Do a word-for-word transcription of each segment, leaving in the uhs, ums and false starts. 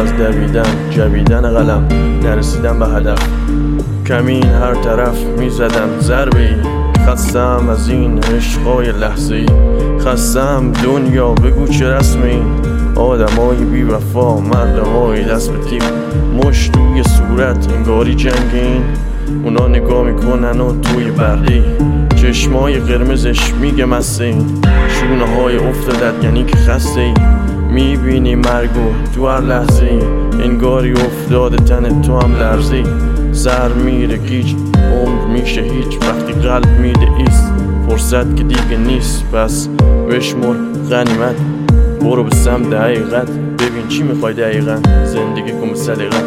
از دویدن جویدن قلم، نرسیدن به هدف، کمین هر طرف میزدم ضربه‌ای. خستم از این عشقای لحظه‌ای، خستم دنیا بگو چه رسمی. آدمای بی وفا، مردمای دست به تیپ، مشت توی صورت انگاری جنگین. اونا نگاه میکنن و توی برقی، چشمای قرمزش میگه مسین. شونه های افتادت یعنی که خسته ای، میبینی مرگو تو هر لحظه ای. انگاری افتاده تن تو هم لرزی، سر میره گیج، عمر میشه هیچ. وقتی قلب میده ایست، فرصت که دیگه نیست. پس بشمر غنیمت، برو به سمت حقیقت، ببین چی میخوای دقیقا، زندگی کن به سلیقت.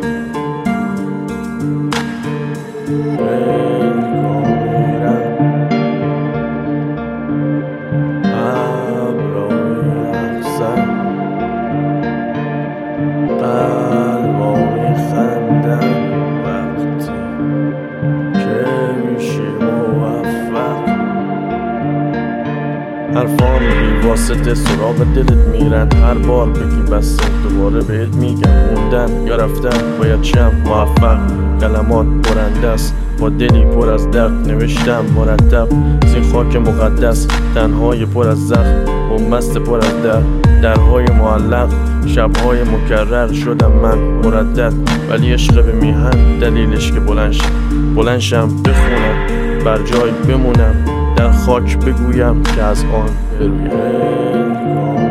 حرفام بی واسطه سراغ دلت میرن، هر بار بگی بس دوباره بهت میگم. موندن یا رفتن باید شم موفق، کلمات برنده است با دلی پر از درد. نوشتم مرتب زین خاک مقدس، تنهای پر از زخم و مست پر از در. درهای معلق، شبهای مکرر شدم من مردد. ولی عشق به میهن دلیلش که بلنشم بلنشم بخونم، بر جای بمونم، در خاک بگویم که از آن برویم.